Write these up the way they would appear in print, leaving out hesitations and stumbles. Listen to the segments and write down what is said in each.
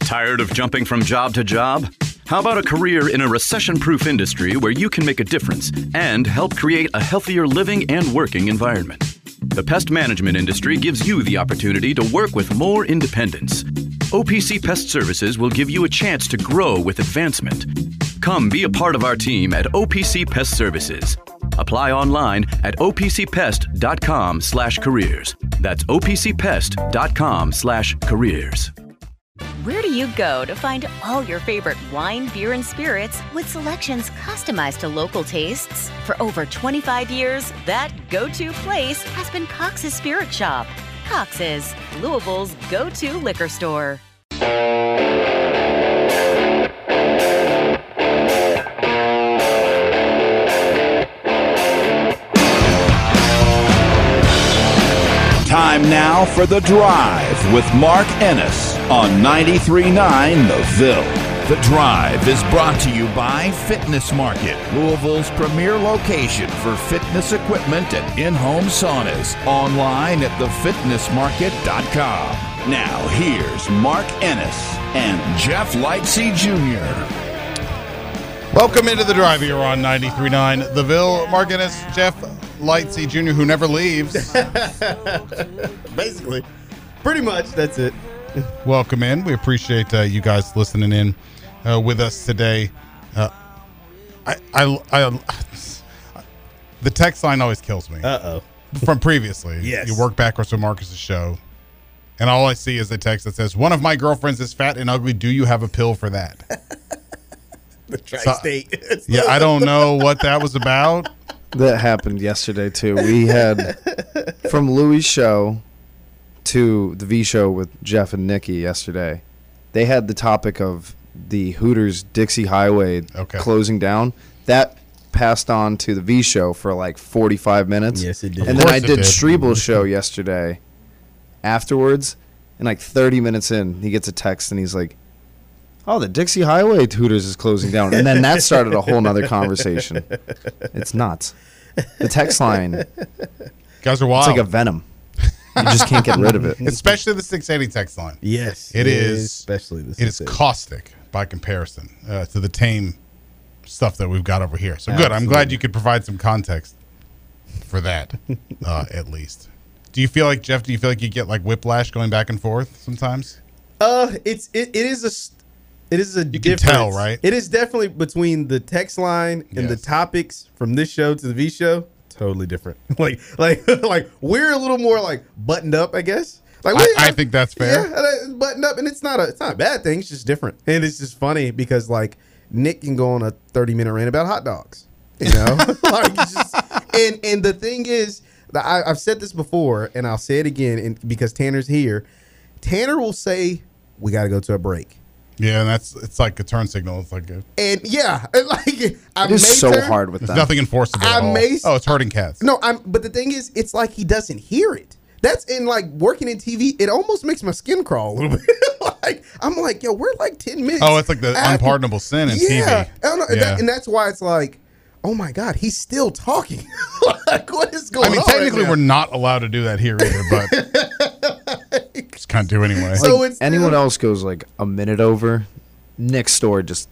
Tired of jumping from job to job? How about a career in a recession-proof industry where you can make a difference and help create a healthier living and working environment? The pest management industry gives you the opportunity to work with more independence. OPC Pest Services will give you a chance to grow with advancement. Come be a part of our team at OPC Pest Services. Apply online at opcpest.com/careers. That's opcpest.com/careers. Where do you go to find all your favorite wine, beer, and spirits with selections customized to local tastes? For over 25 years, that go-to place has been Cox's Spirit Shop. Cox's, Louisville's go-to liquor store. Time now for The Drive with Mark Ennis on 93.9 The Ville. The Drive is brought to you by Fitness Market, Louisville's premier location for fitness equipment and in-home saunas. Online at thefitnessmarket.com. Now here's Mark Ennis and Jeff Lightsey Jr. Welcome into The Drive here on 93.9 The Ville. Mark Ennis, Jeff Lightsey Jr., who never leaves. Basically. Pretty much, that's it. Welcome in. We appreciate you guys listening in with us today. The text line always kills me. Uh-oh. From previously. Yes. You work backwards from Marcus's show, and all I see is a text that says, "One of my girlfriends is fat and ugly. Do you have a pill for that?" The tri-state. Yeah, I don't know what that was about. That happened yesterday, too. We had, from Louis' show to the V show with Jeff and Nikki yesterday, they had the topic of the Hooters Dixie Highway closing down. That passed on to the V show for like 45 minutes. Yes, it did. And then I did Strebel's show yesterday afterwards, and like 30 minutes in, he gets a text, and he's like, "Oh, the Dixie Highway Hooters is closing down." And then that started a whole nother conversation. It's nuts. The text line. Guys are wild. It's like a venom. You just can't get rid of it. Especially the 680 text line. Yes. It is. Especially the 680. It is caustic by comparison to the tame stuff that we've got over here. So good. I'm glad you could provide some context for that, at least. Do you feel like, Jeff, do you feel like you get like whiplash going back and forth sometimes? It is a You difference. can tell, right? It is definitely between the text line and the topics from this show to the V show. Totally different. like we're a little more like buttoned up, I guess. Like I think that's fair. Yeah, buttoned up, and it's not a bad thing. It's just different, and it's just funny because like Nick can go on a 30-minute rant about hot dogs. You know, like it's just, and the thing is, I've said this before, and I'll say it again, and because Tanner's here, Tanner will say, "We got to go to a break." Yeah, and it's like a turn signal. It's like and like it is so hard with there's that. nothing enforceable at all. Oh, it's hurting cats. No, but the thing is, it's like he doesn't hear it. That's in like working in TV. It almost makes my skin crawl a little bit. Like I'm like, yo, we're like 10 minutes. Oh, it's like the unpardonable sin in TV. I don't know, and that's why it's like, oh my God, he's still talking. Like, what is going on? I mean, technically, we're not allowed to do that here either, but just can't do anyway. So like anyone else goes like a minute over, next door just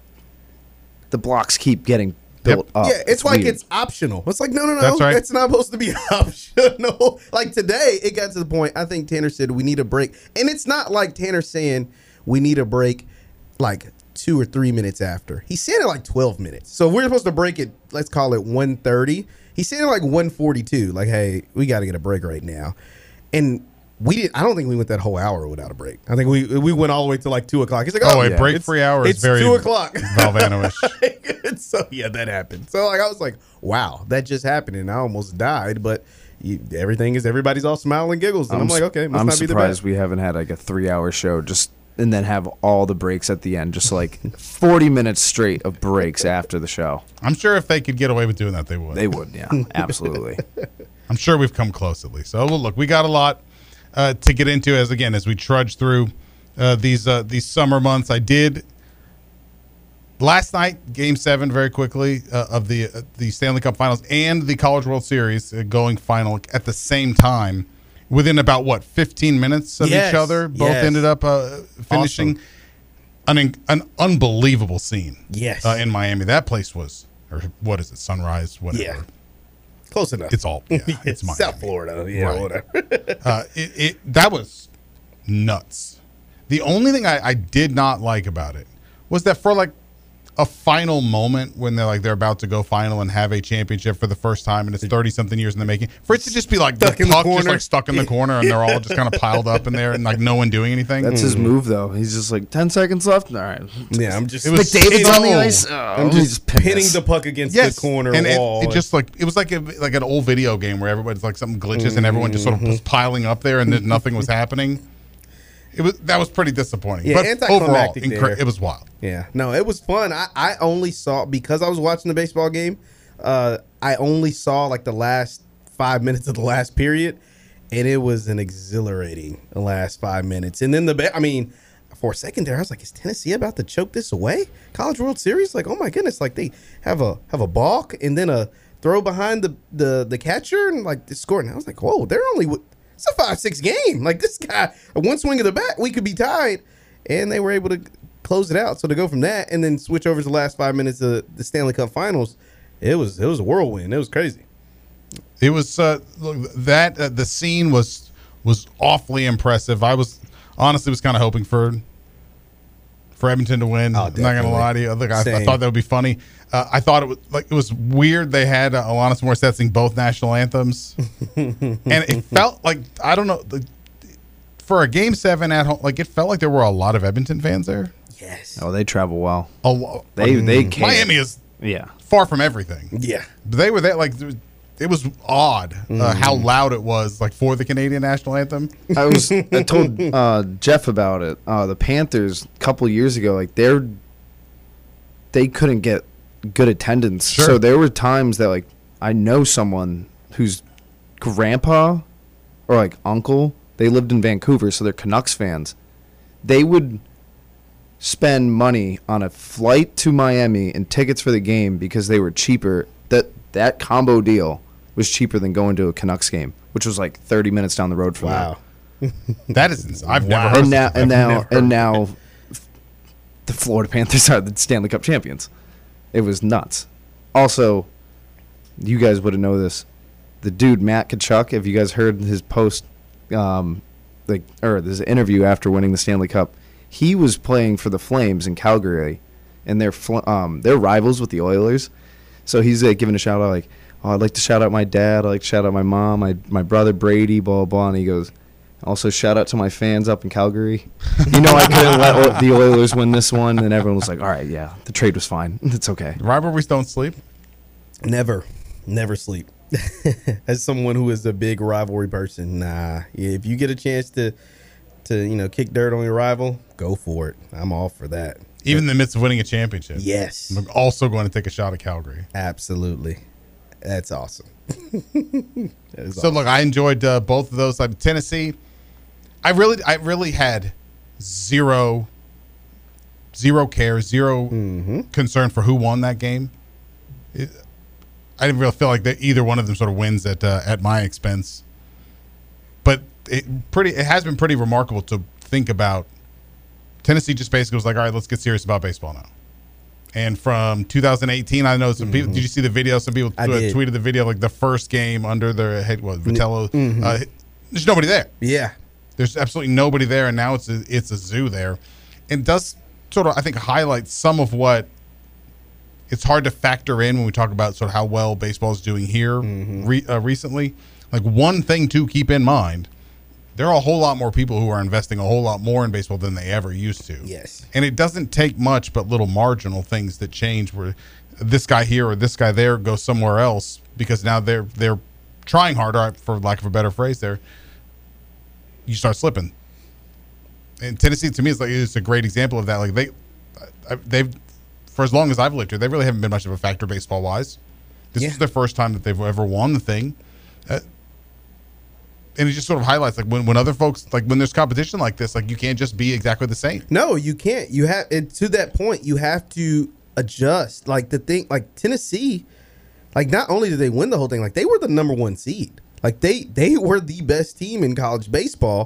the blocks keep getting built up. Yeah, it's like weird. it's optional. It's like no, That's right. It's not supposed to be optional. Like today, it got to the point. I think Tanner said we need a break, and it's not like Tanner saying we need a break like 2 or 3 minutes after. He said it like 12 minutes. So if we're supposed to break it, let's call it 1:30. He said it like 1:42. Like, hey, we got to get a break right now, and we did. I don't think we went that whole hour without a break. I think we went all the way to like 2 o'clock. He's like, oh, a break-free hour is very 2 o'clock. Valvano-ish. So yeah, that happened. So like I was like, wow, that just happened, and I almost died. But everybody's all smile and giggles, and I'm like, okay, must I'm not be the surprised best. we haven't had like a 3-hour show and then have all the breaks at the end, just like 40 minutes straight of breaks after the show. I'm sure if they could get away with doing that, they would. They would, yeah, absolutely. I'm sure we've come close at least. So well, look, we got a lot to get into as we trudge through these summer months. I did last night, Game 7, very quickly of the Stanley Cup Finals and the College World Series going final at the same time. Within about 15 minutes of each other, both ended up finishing. Awesome. an unbelievable scene. Yes. In Miami, that place was, or what is it, Sunrise, whatever. Yeah. Close enough. It's all, it's Miami. South Florida. Yeah, Right. whatever. That was nuts. The only thing I did not like about it was that for like a final moment when they're about to go final and have a championship for the first time, and it's 30-something years in the making, for it to just be like Stuck the in the puck just corner. like stuck in the corner and they're all just kind of piled up in there and like no one doing anything. That's his move, though. He's just like 10 seconds left. All right. Yeah, I'm just It was McDavid's on the so- ice. I'm let me just pin pinning this. the puck against Yes, the corner and wall. it just like it was like an old video game where everybody's like something glitches and everyone just sort of was piling up there and then nothing was happening. That was pretty disappointing. Yeah, But overall, anticlimactic there. it was wild. Yeah, no, it was fun. I only saw, because I was watching the baseball game, I only saw like the last 5 minutes of the last period, and it was an exhilarating the last 5 minutes. And then for a second there, I was like, is Tennessee about to choke this away? College World Series? Like, oh my goodness, like they have a balk and then a throw behind the catcher and like the score. And I was like, whoa, it's a 5-6 game. Like this guy, one swing of the bat, we could be tied. And they were able to close it out. So to go from that and then switch over to the last 5 minutes of the Stanley Cup Finals, it was a whirlwind. It was crazy. It was the scene was awfully impressive. I was honestly kind of hoping for Edmonton to win. I'm not gonna definitely. lie to you. I Same. thought that would be funny. I thought it was weird. They had Alanis Morissette sing both national anthems, and it felt like, I don't know, for a Game 7 at home, like it felt like there were a lot of Edmonton fans there. Yes. Oh, they travel well. They came. Miami is Yeah. far from everything. Yeah. But they were there. Like it was odd how loud it was, like for the Canadian national anthem. I told Jeff about it. The Panthers a couple years ago, like they couldn't get good attendance. Sure. So there were times that like I know someone whose grandpa or like uncle, they lived in Vancouver, so they're Canucks fans. They would spend money on a flight to Miami and tickets for the game because they were cheaper. That combo deal was cheaper than going to a Canucks game, which was like 30 minutes down the road from Wow. That is insane. I've never heard and now the Florida Panthers are the Stanley Cup champions. It was nuts. Also, you guys wouldn't know this. The dude Matt Tkachuk, have you guys heard his post, this interview after winning the Stanley Cup? He was playing for the Flames in Calgary, and they're rivals with the Oilers. So he's giving a shout out like, "Oh, I'd like to shout out my dad. I'd like to shout out my mom, my brother Brady, blah blah blah." And he goes, "Also shout out to my fans up in Calgary. You know, I couldn't let the Oilers win this one." And everyone was like, "All right, yeah, the trade was fine. It's okay." Rivalries don't sleep. Never sleep. As someone who is a big rivalry person, if you get a chance to kick dirt on your rival, go for it. I'm all for that. Even in the midst of winning a championship. Yes. I'm also going to take a shot at Calgary. Absolutely. That's awesome. So look, I enjoyed both of those. Like Tennessee, I really had zero care, concern for who won that game. I didn't really feel like that either one of them sort of wins at my expense. But it has been pretty remarkable to think about. Tennessee just basically was like, all right, let's get serious about baseball now. And from 2018, I know some people. Did you see the video? Some people tweeted the video, like the first game under their head, Vitello. There's nobody there. Yeah. There's absolutely nobody there, and now it's a zoo there. And does sort of, I think, highlight some of what it's hard to factor in when we talk about sort of how well baseball is doing here recently. Like one thing to keep in mind, there are a whole lot more people who are investing a whole lot more in baseball than they ever used to. Yes. And it doesn't take much but little marginal things that change where this guy here or this guy there goes somewhere else because now they're trying harder, for lack of a better phrase there. You start slipping. And Tennessee, to me, is a great example of that. Like they've for as long as I've lived here, they really haven't been much of a factor baseball-wise. This is the first time that they've ever won the thing. And it just sort of highlights like when other folks, like when there's competition like this, like you can't just be exactly the same. No, you can't. You have, and to that point, you have to adjust. Like the thing, like Tennessee, like not only did they win the whole thing, like they were the number one seed. Like they were the best team in college baseball,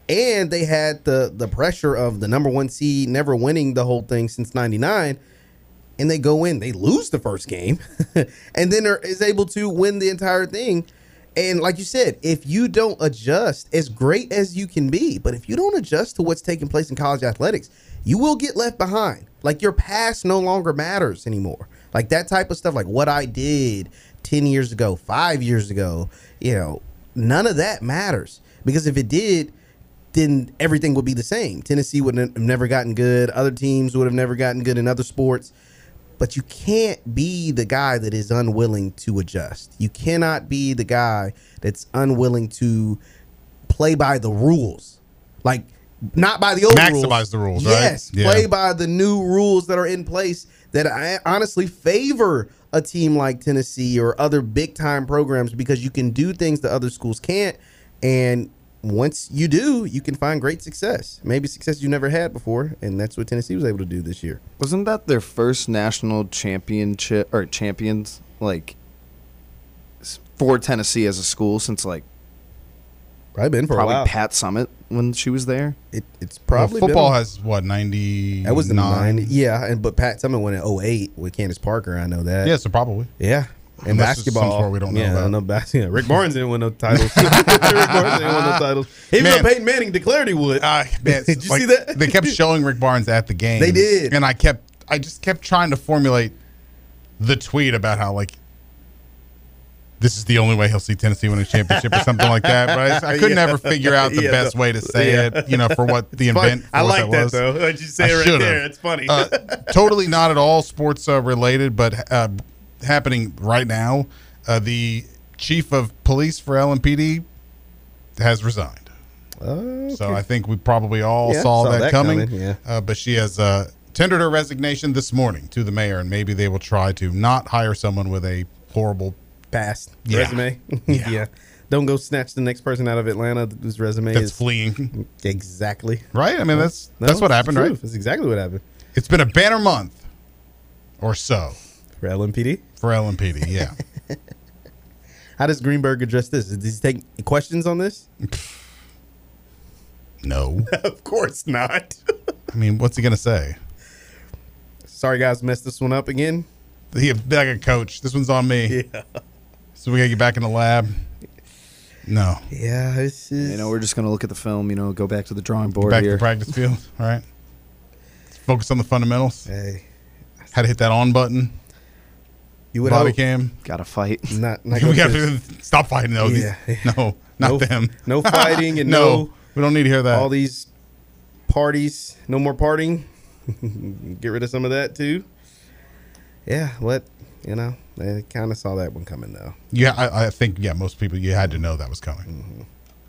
And they had the pressure of the number 1 seed never winning the whole thing since 99. And they go in, they lose the first game, and then is able to win the entire thing. And like you said, if you don't adjust, as great as you can be, but if you don't adjust to what's taking place in college athletics, you will get left behind. Like your past no longer matters anymore. Like that type of stuff, like what I did 10 years ago, 5 years ago, none of that matters. Because if it did, then everything would be the same. Tennessee would have never gotten good. Other teams would have never gotten good in other sports. But you can't be the guy that is unwilling to adjust. You cannot be the guy that's unwilling to play by the rules. Like, not by the old rules. Maximize the rules, yes, right? play by the new rules that are in place that I honestly favor a team like Tennessee or other big-time programs, because you can do things that other schools can't. And once you do, you can find great success. Maybe success you never had before, and that's what Tennessee was able to do this year. Wasn't that their first national championship or champions, like, for Tennessee as a school since, like, Probably been for a probably while. Pat Summitt when she was there? It's probably football been has what 90. that was the 90. Yeah, but Pat Summitt went in 08 with Candace Parker. I know that. Yeah, so probably. Yeah. And Unless there's some basketball, sport we don't know yeah, about. I don't know basketball. Rick Barnes didn't win no titles. Rick Barnes didn't win no titles. Even Man. though Peyton Manning declared he would. Man, Did you see that? They kept showing Rick Barnes at the game. They did. And I just kept trying to formulate the tweet about how, like, this is the only way he'll see Tennessee win a championship or something like that. But I couldn't ever figure out the best way to say it, for what the event. I like what that, was. though. Why'd you say I it right should've. there? It's funny. Totally not at all sports related, but happening right now. The chief of police for LMPD has resigned. Okay. So I think we probably all Yeah, saw that coming. yeah. But she has tendered her resignation this morning to the mayor, and maybe they will try to not hire someone with a horrible Past Yeah. resume. Yeah. Yeah. Don't go snatch the next person out of Atlanta whose resume that's is fleeing. exactly. Right? I mean, that's No, what it's happened, the right? truth. That's exactly what happened It's been a banner month or so for LMPD. for LMPD. Yeah. How does Greenberg address this? Does he take questions on this? No. Of course not. I mean, what's he going to say? Sorry, guys, messed this one up again. He be like a coach. This one's on me. Yeah. So we got to get back in the lab. No. Yeah, this is. We're just going to look at the film, go back to the drawing board Back to here. the practice field. All right. Focus on the fundamentals. Hey, How to hit that on button. you would Body hope cam. Got to fight. not We go have to to stop fighting those. Yeah. No, not them. no fighting and No, no we don't need to hear that. all these parties. No more partying. Get rid of some of that too. Yeah, I kind of saw that one coming though. Yeah, I think most people you had to know that was coming. Mm-hmm.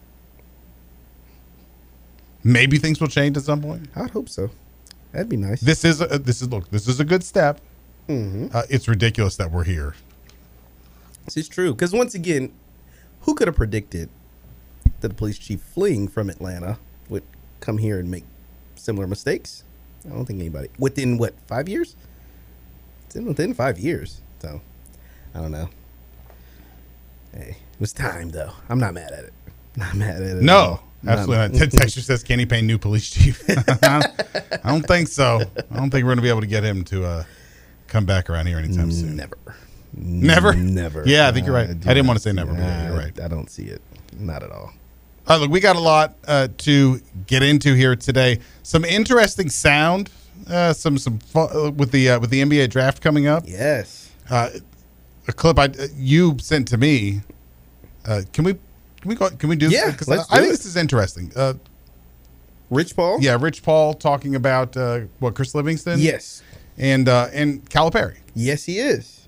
Maybe things will change at some point. I'd hope so. That'd be nice. This is a good step. Mm-hmm. It's ridiculous that we're here. This is true because once again, who could have predicted that the police chief fleeing from Atlanta would come here and make similar mistakes? I don't think anybody within 5 years. It's within 5 years, so I don't know. Hey, it was time though. I'm not mad at it. Not mad at it. No, absolutely not. Ted Texture says Kenny Payne, new police chief. I don't think so. I don't think we're going to be able to get him to come back around here anytime soon. Never. Never? Yeah, I think you're right. I didn't want to say never, but yeah, you're right. I don't see it. Not at all. All right, look, we got a lot to get into here today. Some interesting sound, some fun, with the NBA draft coming up. Yes. A clip you sent to me. Can we do? Yeah, because let's I do think it. this is interesting. Rich Paul? Yeah, Rich Paul talking about Chris Livingston. Yes. and Calipari. Yes, he is.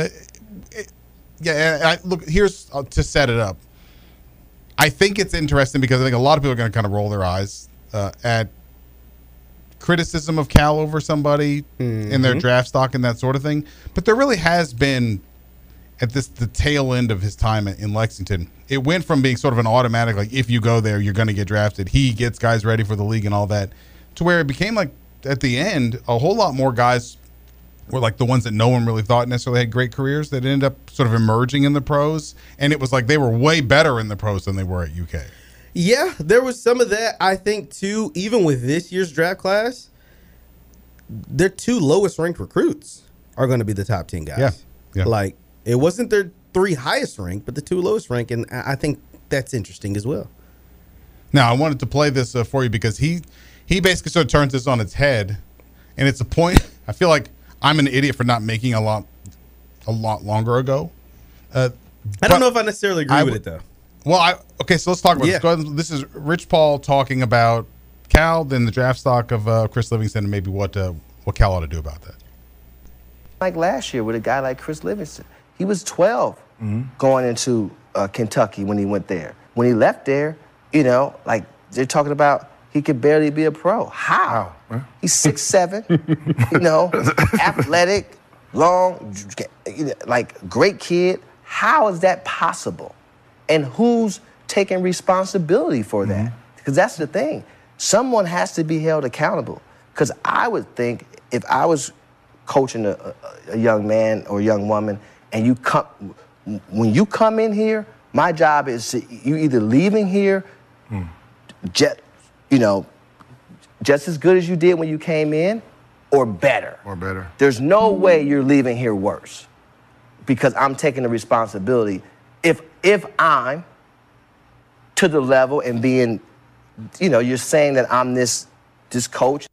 Look, here's to set it up. I think it's interesting because I think a lot of people are going to kind of roll their eyes at criticism of Cal over somebody in their draft stock and that sort of thing. But there really has been, at the tail end of his time in Lexington, it went from being sort of an automatic, like, if you go there, you're going to get drafted. He gets guys ready for the league and all that, to where it became like, at the end, a whole lot more guys were like the ones that no one really thought necessarily had great careers that ended up sort of emerging in the pros. And it was like they were way better in the pros than they were at UK. Yeah, there was some of that. I think too. Even with this year's draft class, their 2 lowest ranked recruits are going to be the top 10 guys. Yeah. Like it wasn't their 3 highest ranked, but the 2 lowest ranked, and I think that's interesting as well. Now, I wanted to play this for you because he basically sort of turns this on its head, and it's a point. I feel like I'm an idiot for not making a lot longer ago. I don't know if I necessarily agree with it though. Well, okay, so let's talk about this. Go ahead. This is Rich Paul talking about Cal, then the draft stock of Chris Livingston, and maybe what Cal ought to do about that. Like last year with a guy like Chris Livingston, he was 12 going into Kentucky when he went there. When he left there, like they're talking about he could barely be a pro. How? He's 6'7", athletic, long, like great kid. How is that possible? And who's taking responsibility for that? Because that's the thing. Someone has to be held accountable. Because I would think if I was coaching a young man or young woman, and when you come in here, my job is you either leaving here just as good as you did when you came in, or better. Or better. There's no way you're leaving here worse, because I'm taking the responsibility. If I'm to the level and being, you're saying that I'm this coach.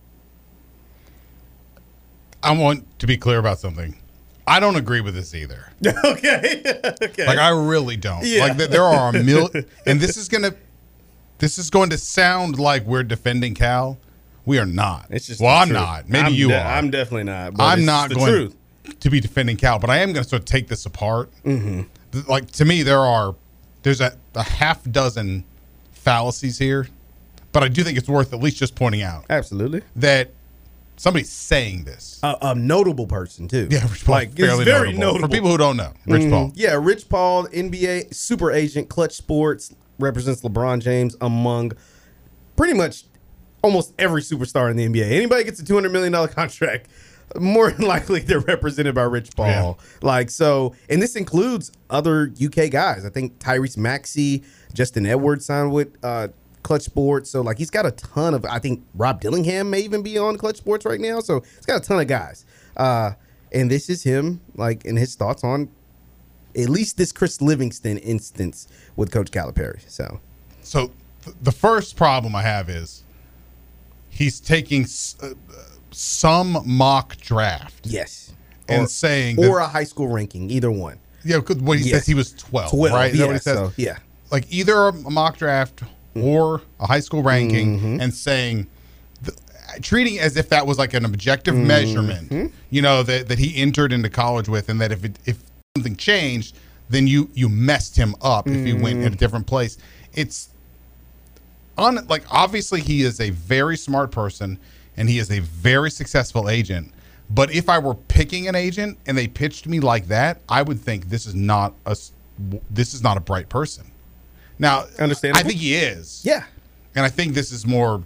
I want to be clear about something. I don't agree with this either. Okay. Like I really don't. Yeah. Like there are a million, and this is going to sound like we're defending Cal. We are not. It's just I'm truth. not. Maybe you are. I'm definitely not. But I'm not going truth. to be defending Cal, but I am going to sort of take this apart. Like to me, there's a half dozen fallacies here, but I do think it's worth at least just pointing out. Absolutely. That somebody's saying this. A notable person too. Yeah, Rich Paul, like it's very notable. For people who don't know, Rich Paul. Yeah, Rich Paul, NBA super agent, Clutch Sports, represents LeBron James among pretty much almost every superstar in the NBA. Anybody gets a $200 million contract, more than likely they're represented by Rich Paul. Yeah. Like so, and this includes other UK guys. I think Tyrese Maxey, Justin Edwards signed with Clutch Sports. So like he's got a ton of, I think Rob Dillingham may even be on Clutch Sports right now. So he's got a ton of guys. And this is him like in his thoughts on at least this Chris Livingston instance with Coach Calipari. So the first problem I have is he's taking some mock draft. Yes. And saying or a high school ranking, either one. Yeah, what he says he was 12, right? Is that what he says? So, yeah. Like either a mock draft or a high school ranking, and saying, treating as if that was like an objective measurement, that he entered into college with, and that if something changed, then you messed him up if he went in a different place. It's obviously he is a very smart person and he is a very successful agent. But if I were picking an agent and they pitched me like that, I would think this is not a bright person. Now, understandable. I think he is. Yeah. And I think this is more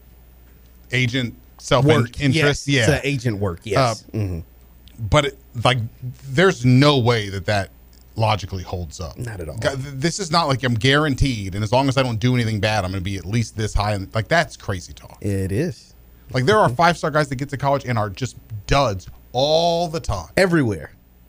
agent self-interest. Yes. Yeah. It's agent work, yes. But there's no way that logically holds up. Not at all. This is not like I'm guaranteed, and as long as I don't do anything bad, I'm going to be at least this high. And that's crazy talk. It is. Like there are 5-star guys that get to college and are just duds all the time. Everywhere.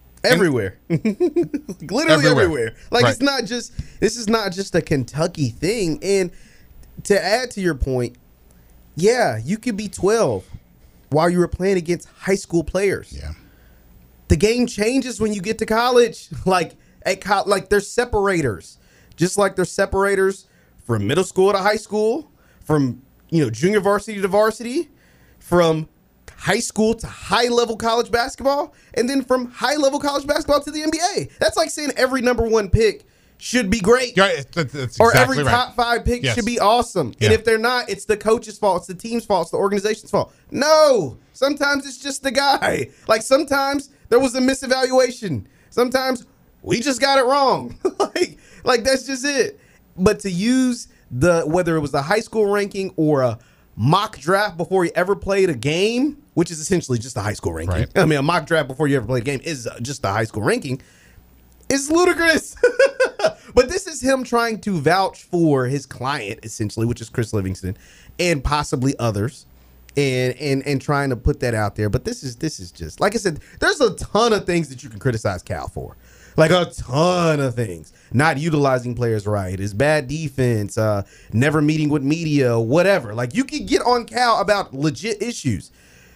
Literally everywhere. Like it's not just, this is not just a Kentucky thing. And to add to your point, yeah, you could be 12 while you were playing against high school players. Yeah. The game changes when you get to college. Like they're separators. Just like they're separators from middle school to high school, from junior varsity to varsity, from high school to high-level college basketball, and then from high-level college basketball to the NBA. That's like saying every number one pick should be great. Yeah, that's exactly or every right. top 5 pick should be awesome. Yeah. And if they're not, it's the coach's fault, it's the team's fault, it's the organization's fault. No, sometimes it's just the guy. Like sometimes there was a misevaluation. Sometimes we just got it wrong. like that's just it. But to use whether it was the high school ranking or a mock draft before you ever played a game, which is essentially just a high school ranking. Right. I mean, a mock draft before you ever played a game is just a high school ranking. It's ludicrous. But this is him trying to vouch for his client, essentially, which is Chris Livingston, and possibly others, and trying to put that out there. But this is just, like I said, there's a ton of things that you can criticize Cal for. Like a ton of things. Not utilizing players right, his bad defense, never meeting with media, whatever. Like, you can get on Cal about legit issues.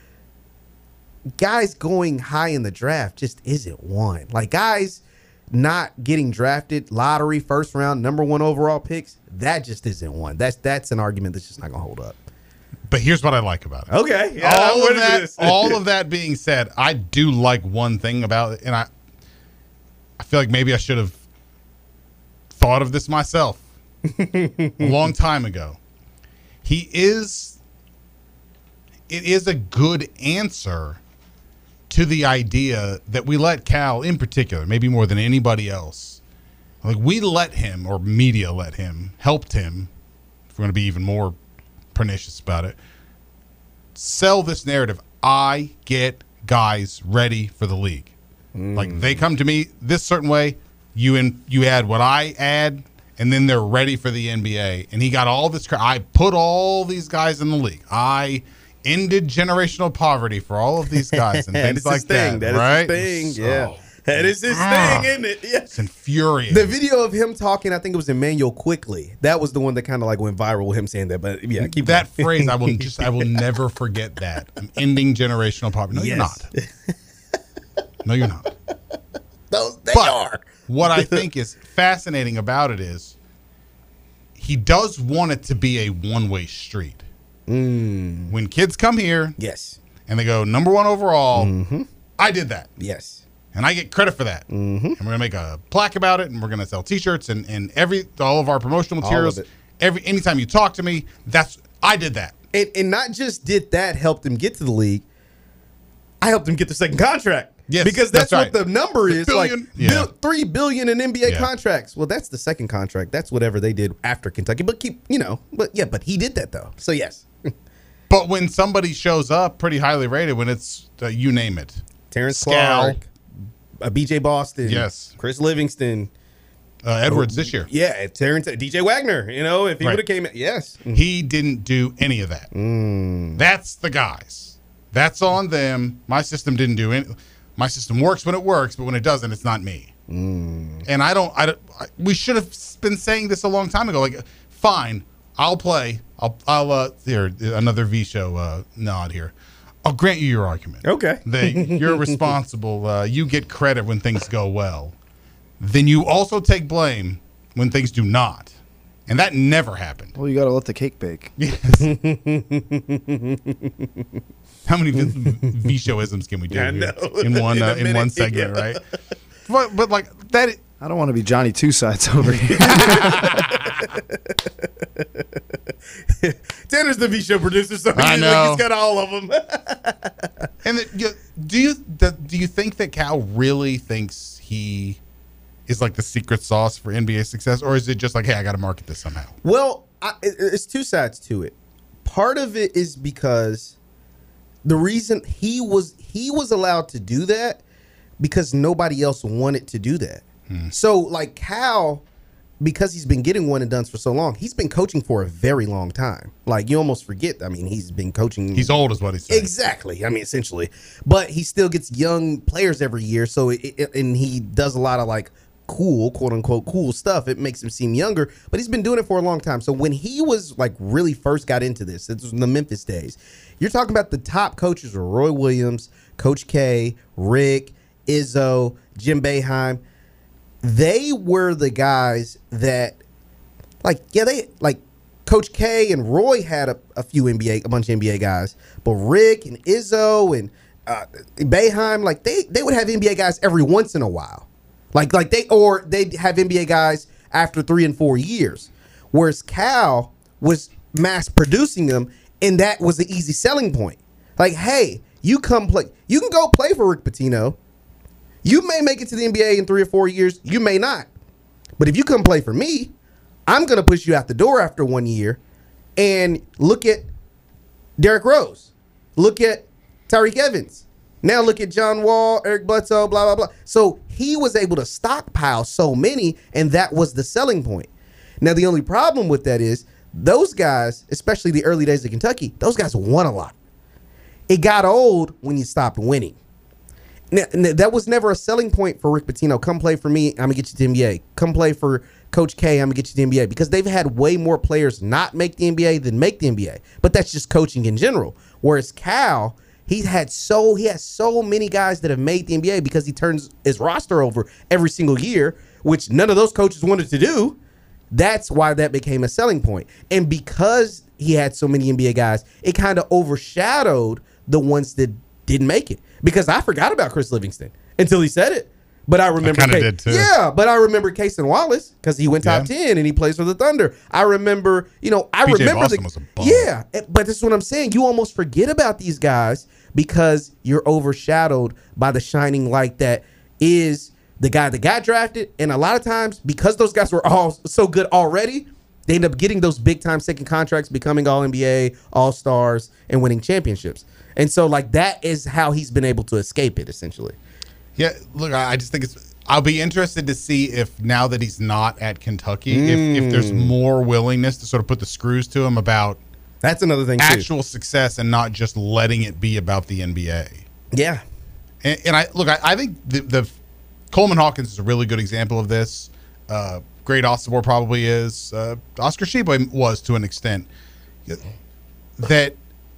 Guys going high in the draft just isn't one. Like, guys not getting drafted, lottery, first round, number 1 overall picks, that just isn't one. That's an argument that's just not going to hold up. But here's what I like about it. Okay. Yeah, all of that being said, I do like one thing about it, and I feel like maybe I should have thought of this myself a long time ago. It is a good answer to the idea that we let Cal, in particular, maybe more than anybody else, like we let him, or media let him, helped him, if we're going to be even more pernicious about it, sell this narrative. I get guys ready for the league. Like, they come to me this certain way, you add what I add, and then they're ready for the NBA. And he got all this. I put all these guys in the league. I ended generational poverty for all of these guys and things like that. That is his thing. Yeah. That is his thing, isn't it? Yeah. It's infuriating. The video of him talking, I think it was Emmanuel Quickly. That was the one that kind of like went viral with him saying that. But yeah, keep that going. phrase. I will never forget that. I'm ending generational poverty. No, you're not. No, you're not. They are. What I think is fascinating about it is he does want it to be a one-way street. When kids come here, yes, and they go number 1 overall, I did that. Yes. And I get credit for that. And we're going to make a plaque about it, and we're going to sell T-shirts and all of our promotional materials. Anytime you talk to me, I did that. And not just did that help them get to the league, I helped them get the second contract. Yes, because that's right. what the number is. Billion. Like $3 billion in NBA contracts. Well, that's the second contract. That's whatever they did after Kentucky. But but he did that though. So yes. But when somebody shows up pretty highly rated, when it's you name it, Terrence Scal, Clark, BJ Boston, yes, Chris Livingston, Edwards this year, Terrence, DJ Wagner. If he would have came in, yes, he didn't do any of that. That's the guys. That's on them. My system didn't do any. My system works when it works, but when it doesn't, it's not me. And we should have been saying this a long time ago. Like, fine, I'll play. I'll here, another V show nod here. I'll grant you your argument. Okay. You're responsible. You get credit when things go well. Then you also take blame when things do not. And that never happened. Well, you got to let the cake bake. Yes. How many V-showisms can we do in one segment, right? But like that. I don't want to be Johnny Two Sides over here. Tanner's the V-show producer, so I know. He's got all of them. And do you think that Cal really thinks he is like the secret sauce for NBA success, or is it just like, hey, I got to market this somehow? Well, it's two sides to it. Part of it is because the reason he was allowed to do that because nobody else wanted to do that. So like Cal, because he's been getting one and dones for so long, he's been coaching for a very long time. Like, you almost forget. I mean, he's been coaching. He's old is what he's saying. Exactly. I mean, essentially. But he still gets young players every year. So and he does a lot of like cool, quote unquote, cool stuff. It makes him seem younger, but he's been doing it for a long time. So when he was like really first got into this, it was in the Memphis days. You're talking about the top coaches were Roy Williams, Coach K, Rick, Izzo, Jim Boeheim. They were the guys that, Coach K and Roy had a bunch of NBA guys, but Rick and Izzo and Boeheim, they would have NBA guys every once in a while, they'd have NBA guys after 3 and 4 years, whereas Cal was mass producing them, and that was the easy selling point. Like, hey, you come play, you can go play for Rick Pitino. You may make it to the NBA in 3 or 4 years. You may not. But if you come play for me, I'm going to push you out the door after 1 year. And look at Derrick Rose. Look at Tyreke Evans. Now look at John Wall, Eric Bledsoe, blah, blah, blah. So he was able to stockpile so many, and that was the selling point. Now, the only problem with that is those guys, especially the early days of Kentucky, those guys won a lot. It got old when you stopped winning. Now, that was never a selling point for Rick Pitino. Come play for me, I'm going to get you to the NBA. Come play for Coach K, I'm going to get you to the NBA. Because they've had way more players not make the NBA than make the NBA. But that's just coaching in general. Whereas Cal, he has so many guys that have made the NBA because he turns his roster over every single year, which none of those coaches wanted to do. That's why that became a selling point. And because he had so many NBA guys, it kind of overshadowed the ones that didn't make it. Because I forgot about Chris Livingston until he said it. But I remember, did too. Yeah, but I remember Cason Wallace because he went top 10 and he plays for the Thunder. I remember, PJ Boston was a bum. Yeah, but this is what I'm saying. You almost forget about these guys because you're overshadowed by the shining light that is the guy that got drafted. And a lot of times, because those guys were all so good already, they end up getting those big time second contracts, becoming all NBA, all stars, and winning championships. And so, that is how he's been able to escape it, essentially. Yeah, look, I just think I'll be interested to see if now that he's not at Kentucky, if there's more willingness to sort of put the screws to him about that's another thing actual success and not just letting it be about the NBA. Yeah. And I think the Coleman Hawkins is a really good example of this. Great Osobor probably is. Oscar Tshiebwe was to an extent. That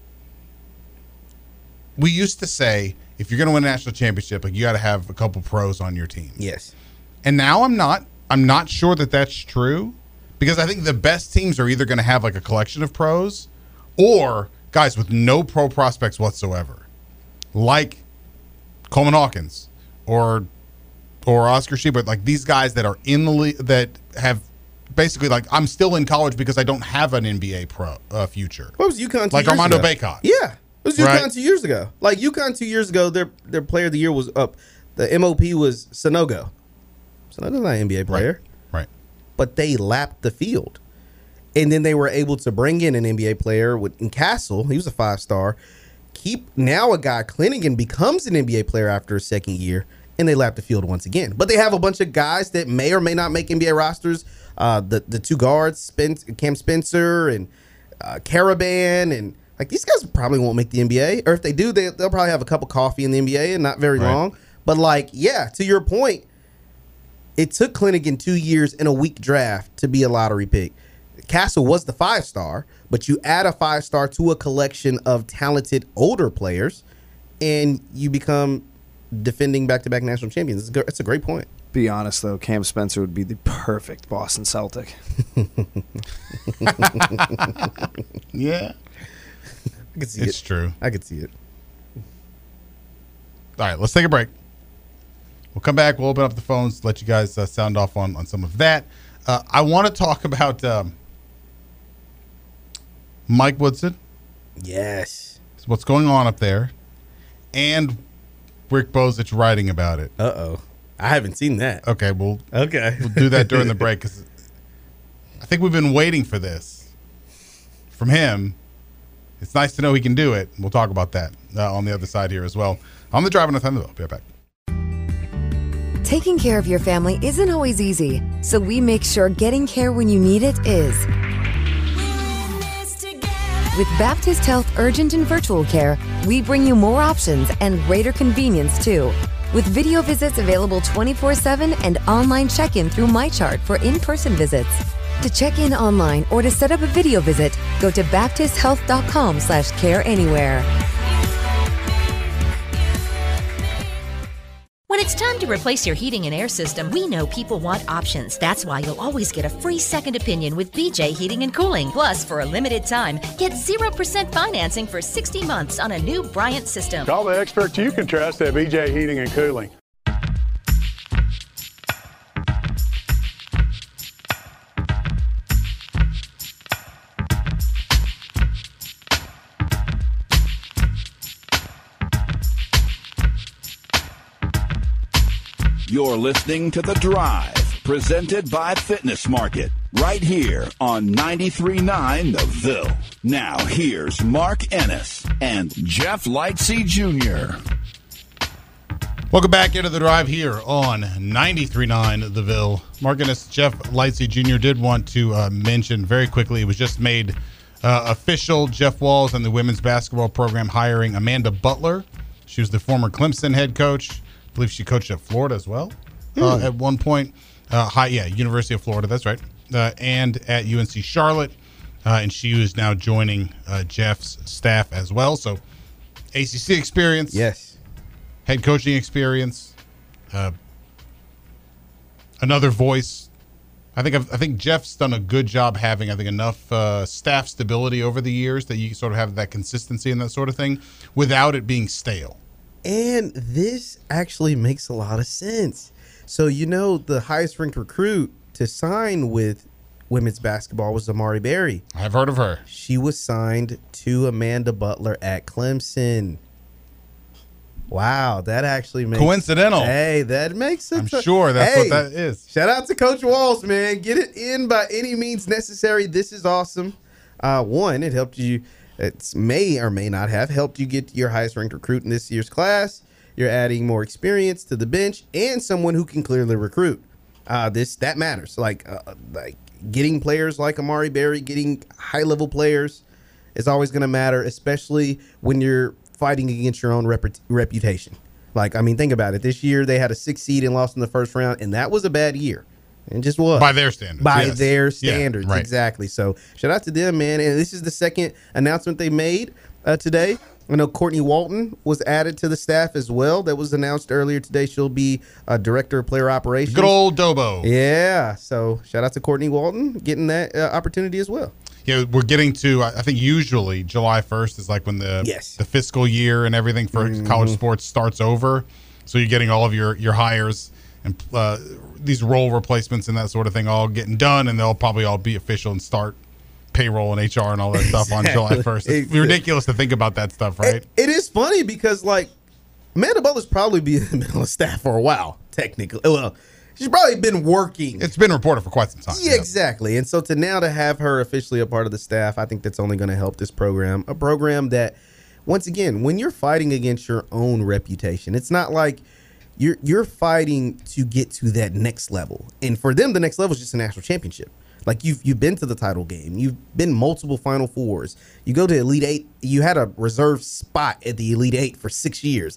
we used to say, if you're going to win a national championship, you got to have a couple pros on your team. Yes. And now I'm not sure that that's true, because I think the best teams are either going to have a collection of pros or guys with no pro prospects whatsoever, like Coleman Hawkins or Oscar Tshiebwe, these guys that are in the league that have basically I'm still in college because I don't have an NBA pro future. What was UConn 2 years Armando ago? Bacot. Yeah. It was UConn Right. 2 years ago. UConn 2 years ago, their player of the year was up. The MOP was Sonogo. Sonogo's not an NBA player. Right. But they lapped the field. And then they were able to bring in an NBA player in Castle. He was a 5-star. Now a guy, Clennigan, becomes an NBA player after his second year, and they lap the field once again. But they have a bunch of guys that may or may not make NBA rosters. The two guards, Cam Spencer and Caravan, and these guys probably won't make the NBA, or if they do, they'll probably have a cup of coffee in the NBA and not very long. But to your point, it took Clennigan 2 years and a weak draft to be a lottery pick. Castle was the 5-star, but you add a 5-star to a collection of talented older players, and you become defending back-to-back national champions. It's a great point. Be honest, though, Cam Spencer would be the perfect Boston Celtic. Yeah. I could see it. It's true. I could see it. All right, let's take a break. We'll come back. We'll open up the phones, let you guys sound off on some of that. I want to talk about Mike Woodson. Yes. What's going on up there, and Rick Bozich writing about it. Uh-oh. I haven't seen that. Okay, we'll do that during the break, because I think we've been waiting for this from him. It's nice to know he can do it. We'll talk about that on the other side here as well. On the Drive on the Thunderbolt. Be right back. Taking care of your family isn't always easy, so we make sure getting care when you need it is. With Baptist Health Urgent and Virtual Care, we bring you more options and greater convenience, too. With video visits available 24/7 and online check-in through MyChart for in-person visits. To check in online or to set up a video visit, go to baptisthealth.com/careanywhere. When it's time to replace your heating and air system, we know people want options. That's why you'll always get a free second opinion with BJ Heating and Cooling. Plus, for a limited time, get 0% financing for 60 months on a new Bryant system. Call the experts you can trust at BJ Heating and Cooling. You're listening to The Drive, presented by Fitness Market, right here on 93.9 The Ville. Now, here's Mark Ennis and Jeff Lightsey Jr. Welcome back into the drive here on 93.9 The Ville. Marcus Jeff Lightsey Jr. did want to mention very quickly, it was just made official, Jeff Walz and the women's basketball program hiring Amanda Butler. She was the former Clemson head coach. I believe she coached at Florida as well at one point. University of Florida, that's right. And at UNC Charlotte. And she is now joining Jeff's staff as well. So ACC experience. Yes. Head coaching experience, another voice. I think Jeff's done a good job having enough staff stability over the years that you sort of have that consistency and that sort of thing without it being stale. And this actually makes a lot of sense. So the highest ranked recruit to sign with women's basketball was Amari Berry. I've heard of her. She was signed to Amanda Butler at Clemson. Wow, that actually makes coincidental. Hey, that makes sense. I'm sure that's what that is. Shout out to Coach Walz, man. Get it in by any means necessary. This is awesome. One, it helped you. It may or may not have helped you get your highest ranked recruit in this year's class. You're adding more experience to the bench and someone who can clearly recruit. That matters. Like getting players like Amari Berry, getting high level players is always going to matter, especially when you're fighting against your own reputation. Think about it. This year they had a 6 seed and lost in the first round, and that was a bad year. It just was. By their standards. Their standards, right. Exactly. So shout out to them, man. And this is the second announcement they made today. I know Courtney Walton was added to the staff as well. That was announced earlier today. She'll be director of player operations. Good old Dobo. Yeah. So shout out to Courtney Walton getting that opportunity as well. Yeah, we're getting to, I think usually July 1st is like when the fiscal year and everything for college sports starts over. So you're getting all of your hires and these role replacements and that sort of thing all getting done, and they'll probably all be official and start payroll and HR and all that stuff on July 1st. It's ridiculous to think about that stuff, right? It is funny because, Amanda Butler's probably been in the middle of staff for a while, technically. Well, she's probably been working. It's been reported for quite some time. Yeah, exactly. And so to have her officially a part of the staff, I think that's only going to help this program. A program that, once again, when you're fighting against your own reputation, it's not like you're fighting to get to that next level. And for them, the next level is just a national championship. You've been to the title game. You've been multiple Final Fours. You go to Elite Eight. You had a reserve spot at the Elite Eight for 6 years.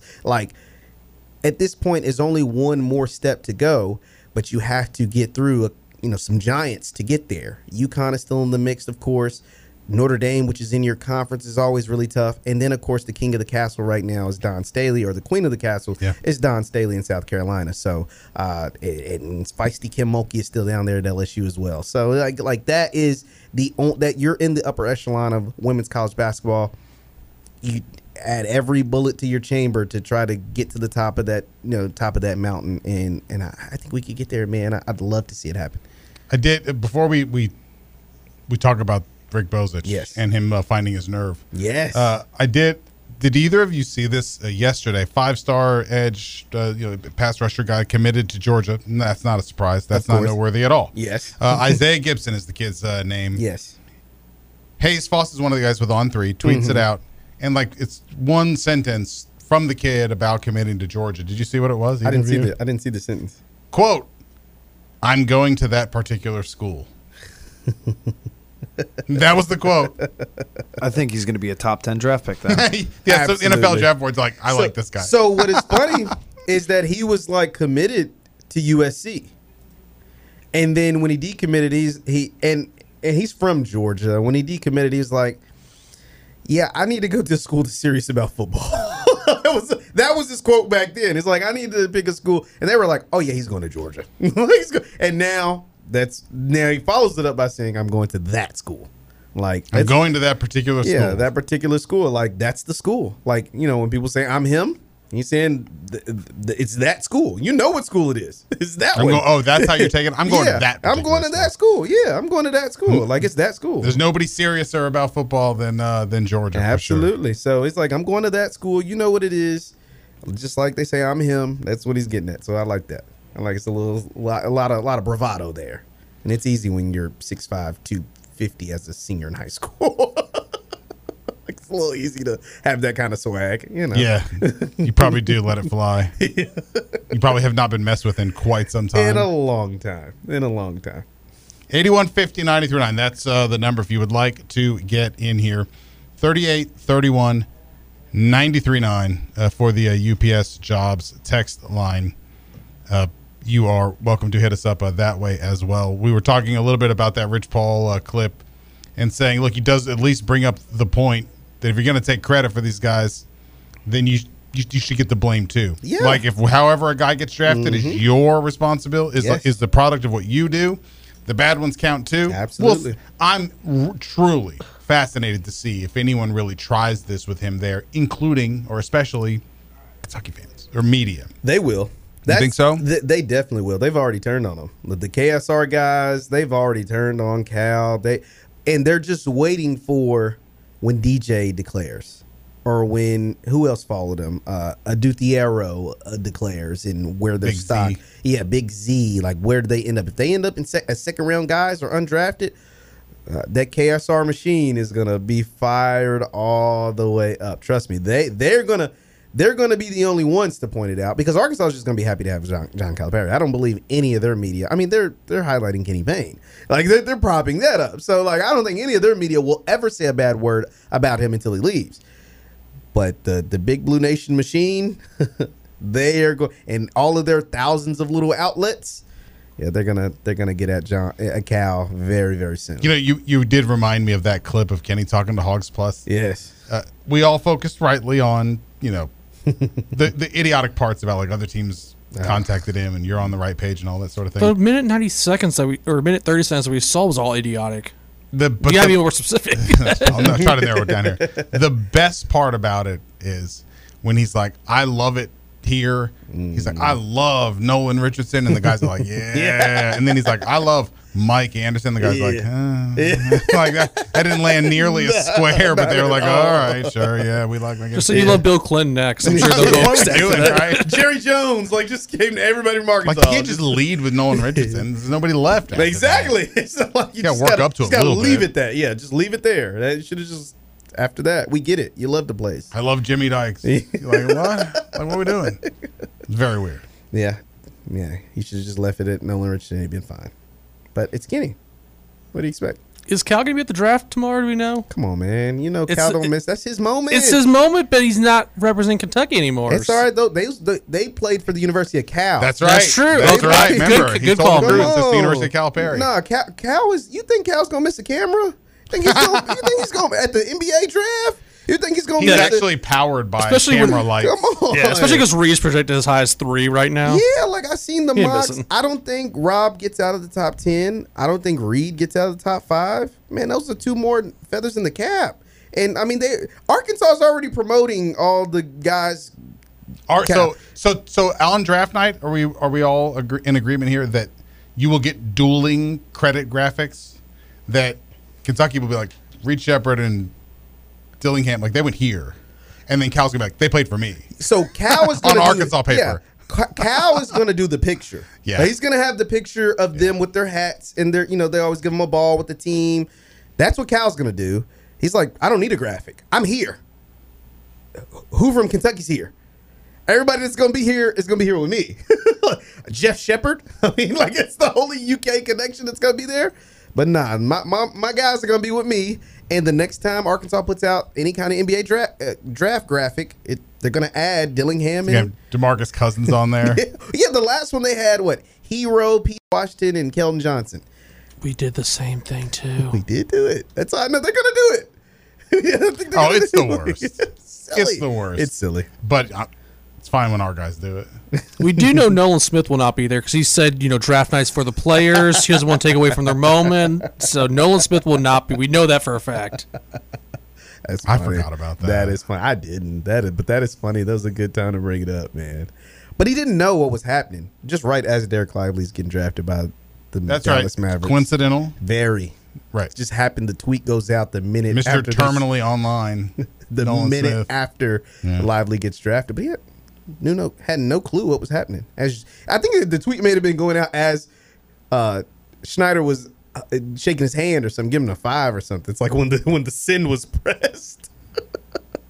At this point, is only one more step to go, but you have to get through some giants to get there. UConn is still in the mix, of course. Notre Dame, which is in your conference, is always really tough. And then, of course, the king of the castle right now is Dawn Staley, or the queen of the castle is Dawn Staley in South Carolina. So, and feisty Kim Mulkey is still down there at LSU as well. So, that is that you're in the upper echelon of women's college basketball. You add every bullet to your chamber to try to get to the top of that, top of that mountain. And I think we could get there, man. I'd love to see it happen. I did before we talk about Rick Bozich and him finding his nerve. Yes. I did. Did either of you see this yesterday? 5-star edge, pass rusher guy committed to Georgia. That's not a surprise. That's not noteworthy at all. Yes. Isaiah Gibson is the kid's name. Yes. Hayes Foss is one of the guys with On3, tweets it out. And it's one sentence from the kid about committing to Georgia. Did you see what it was? I didn't see the sentence. Quote, "I'm going to that particular school." That was the quote. I think he's going to be a top 10 draft pick then. Yeah, so NFL draft board's I like this guy. So what is funny is that he was committed to USC. And then when he decommitted, he's from Georgia. When he decommitted, he was like, "Yeah, I need to go to a school that's serious about football." That was his quote back then. It's I need to pick a school. And they were like, "Oh yeah, he's going to Georgia." And now he follows it up by saying, "I'm going to that school." I'm going to that particular school. Yeah, that particular school. That's the school. When people say I'm him, he's saying it's that school. You know what school it is. It's that one. That's how you're taking it? I'm going to that I'm going to that school. Yeah, I'm going to that school. It's that school. There's nobody seriouser about football than Georgia. Absolutely. For sure. So it's I'm going to that school. You know what it is. Just like they say I'm him. That's what he's getting at. So I like that. It's a lot of bravado there. And it's easy when you're 6'5", 250 as a senior in high school. It's a little easy to have that kind of swag, you know. Yeah, you probably do let it fly. You probably have not been messed with in quite some time. In a long time. 8150-939. That's the number if you would like to get in here. 3831-939 for the UPS jobs text line. You are welcome to hit us up that way as well. We were talking a little bit about that Rich Paul clip and saying, look, he does at least bring up the point that if you're going to take credit for these guys, then you should get the blame too. Yeah. Like if however a guy gets drafted is your responsibility, is the product of what you do. The bad ones count too. Absolutely. Well, I'm truly fascinated to see if anyone really tries this with him there, including or especially Kentucky fans or media. They will. You think so? They definitely will. They've already turned on him. The KSR guys, they've already turned on Cal. They're just waiting for when DJ declares, or when who else followed him? Aduthiero declares, and where their Big stock. Z. Yeah, Big Z. Like where do they end up? If they end up as second round guys or undrafted, that KSR machine is gonna be fired all the way up. Trust me, they're gonna be the only ones to point it out, because Arkansas is just going to be happy to have John Calipari. I don't believe any of their media. I mean, they're highlighting Kenny Payne. Like, they're propping that up. So, like, I don't think any of their media will ever say a bad word about him until he leaves. But the Big Blue Nation machine, they are going, and all of their thousands of little outlets, yeah, they're gonna get at Cal very, very soon. You know, you did remind me of that clip of Kenny talking to Hogs Plus. Yes. We all focused rightly on, you know, the idiotic parts about like other teams contacted him and you're on the right page and all that sort of thing. The minute 90 seconds or minute 30 seconds that we saw was all idiotic. You gotta be more specific. I'm not trying to narrow it down here. The best part about it is when he's like, I love it here. He's like, I love Nolan Richardson. And the guys are like, yeah. And then he's like, I love Mike Anderson. The guy's like, like that didn't land nearly a square, but they were like, all right, sure, yeah, we like. Just so you love Bill Clinton next. I'm sure they'll go upstairs for that. Right? Jerry Jones, like, just came to everybody from Arkansas. Like, you can't just lead with Nolan Richardson. There's nobody left. Exactly. It's not like you gotta just work up to it a gotta little leave bit. it there. Yeah, just leave it there. That should have just. After that, we get it. You love the place. I love Jimmy Dykes. You're like, what? Like, what are we doing? It's very weird. Yeah. He should have just left it at Nolan Richardson. He'd been fine. But it's Kenny. What do you expect? Is Cal going to be at the draft tomorrow? Do we know? Come on, man. You know Cal don't miss. That's his moment. It's his moment, but he's not representing Kentucky anymore. It's all right, though. They played for the University of Cal. That's right. That's true. That's right. Remember, Good call. It's the University of Calipari. No, Cal is. You think Cal's going to miss a camera? You think he's going at the NBA draft? You think he's going to He's be actually powered by camera lights. Come on. Yeah, especially because Reed's projected as high as 3 right now. Yeah, like I seen the mocks. I don't think Rob gets out of the top 10. I don't think Reed gets out of the top 5. Man, those are 2 more feathers in the cap. And I mean, Arkansas is already promoting all the guys. So on draft night, are we all in agreement here that you will get dueling credit graphics? That Kentucky will be like Reed Shepherd and Dillingham, like they went here, and then Cal's gonna be like, they played for me. So Cal is gonna on Arkansas paper. Yeah, Cal is gonna do the picture. Yeah, he's gonna have the picture of them with their hats and their, they always give them a ball with the team. That's what Cal's gonna do. He's like, I don't need a graphic. I'm here. Who from Kentucky's here? Everybody that's gonna be here is gonna be here with me. Jeff Shepherd. I mean, like, it's the only UK connection that's gonna be there. But nah, my guys are gonna be with me. And the next time Arkansas puts out any kind of NBA draft graphic, they're going to add Dillingham and DeMarcus Cousins on there. Yeah, the last one they had, Hero, Pete Washington, and Keldon Johnson. We did the same thing, too. We did do it. That's how I know they're going to do it. It's the worst. It's the worst. It's silly. But it's fine when our guys do it. We do know Nolan Smith will not be there because he said, draft night's for the players. He doesn't want to take away from their moment. So Nolan Smith will not be. We know that for a fact. That's funny. I forgot about that. That is funny. I didn't. But that is funny. That was a good time to bring it up, man. But he didn't know what was happening. Just right as Derek Lively's getting drafted by the Dallas Mavericks. Coincidental? Very. Right. It just happened. The tweet goes out the minute Mr. after Terminally Online. The Nolan minute Smith. after Lively gets drafted. But had no clue what was happening. I think the tweet may have been going out as Schneider was shaking his hand or something, giving him a 5 or something. It's like when the send was pressed.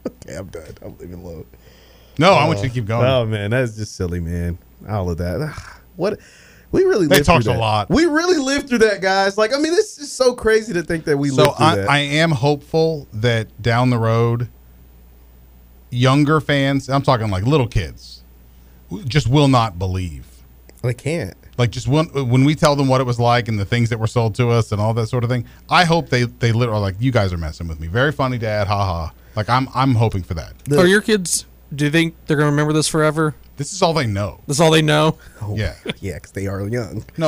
Okay, I'm done. I'm leaving alone. No, I want you to keep going. Oh man, that's just silly, man. All of that. What we really They lived talked through a that. lot. We really lived through that, guys. Like, I mean, this is so crazy to think that we lived through that. I am hopeful that down the road, younger fans, I'm talking like little kids, just will not believe. They can't. Like, just when we tell them what it was like and the things that were sold to us and all that sort of thing, I hope they literally are like, you guys are messing with me. Very funny, Dad. Ha ha. Like, I'm hoping for that. Are your kids, do you think they're going to remember this forever? This is all they know. This is all they know? Oh, Yeah. Yeah, because they are young. No,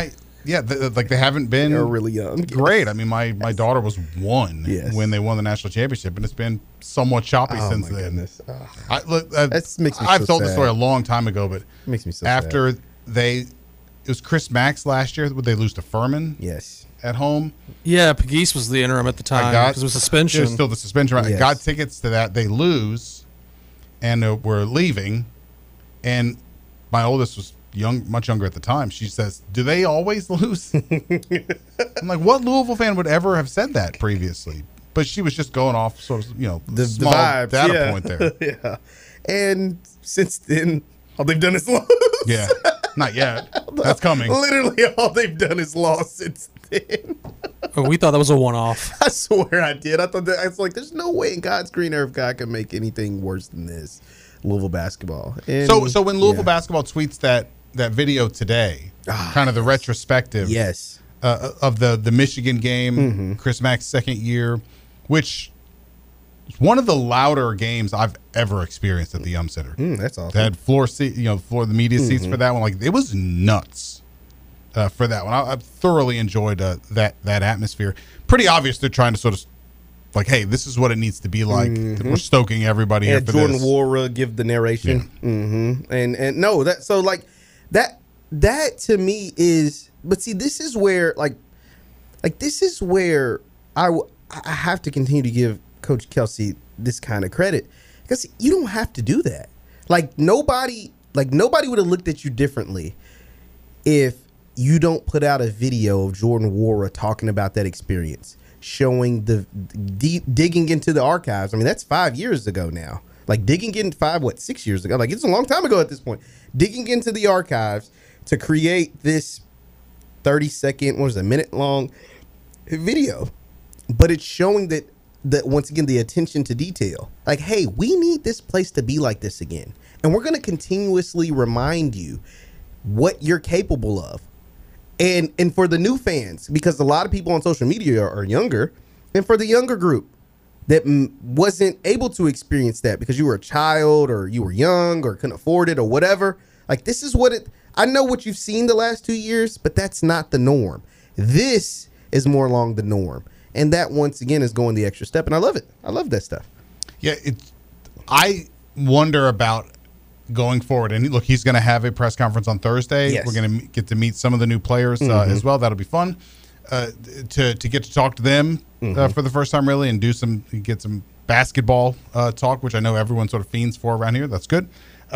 like they haven't been. They're really young. Great. I mean, my daughter was 1 Yes. when they won the national championship, and it's been somewhat choppy Oh, since my then. goodness. That makes me I've so told the sad. story a long time ago, but Makes me so after sad. it was Chris Max last year. Would they lose to Furman? Yes. At home. Yeah, Pegues was the interim at the time because it was suspension. It was still the suspension. Right? I Yes. got tickets to that. They lose, and we're leaving, and my oldest was much younger at the time. She says, "Do they always lose?" I'm like, "What Louisville fan would ever have said that previously?" But she was just going off sort of, the small vibes, data yeah. point there. Yeah. And since then, all they've done is lose. Yeah, not yet. That's coming. Literally, all they've done is lost since then. Oh, we thought that was a one-off. I swear I did. I thought that I was like, there's no way in God's green earth God can make anything worse than this. Louisville basketball. And, So when Louisville basketball tweets that video today, kind of the retrospective, yes, of the Michigan game, Mm-hmm. Chris Mack's second year, which is one of the louder games I've ever experienced at the Yum Center. That's awesome. They had the media seats Mm-hmm. for that one. Like, it was nuts for that one. I thoroughly enjoyed that atmosphere. Pretty obvious they're trying to sort of like, hey, this is what it needs to be like. We're stoking everybody here for Jordan this. Wara give the narration. Mm-hmm. And no, that so like that to me is, but see, this is where like this is where I have to continue to give Coach Kelsey this kind of credit, because you don't have to do that. Like nobody would have looked at you differently if you don't put out a video of Jordan Wara talking about that experience, showing the deep digging into the archives. I mean, that's 5 years ago now. Like digging in 6 years ago. Like it's a long time ago at this point. Digging into the archives to create this 30-second, minute long video. But it's showing that once again, the attention to detail. Like, hey, we need this place to be like this again. And we're going to continuously remind you what you're capable of. And for the new fans, because a lot of people on social media are younger, and for the younger group that wasn't able to experience that because you were a child or you were young or couldn't afford it or whatever, like this is what I know what you've seen the last 2 years, but that's not the norm. This is more along the norm. And that once again is going the extra step. And I love it. I love that stuff. Yeah, I wonder about going forward. And look, he's going to have a press conference on Thursday. Yes. We're going to get to meet some of the new players as well. That'll be fun to get to talk to them for the first time, really, and get some basketball talk, which I know everyone sort of fiends for around here. That's good.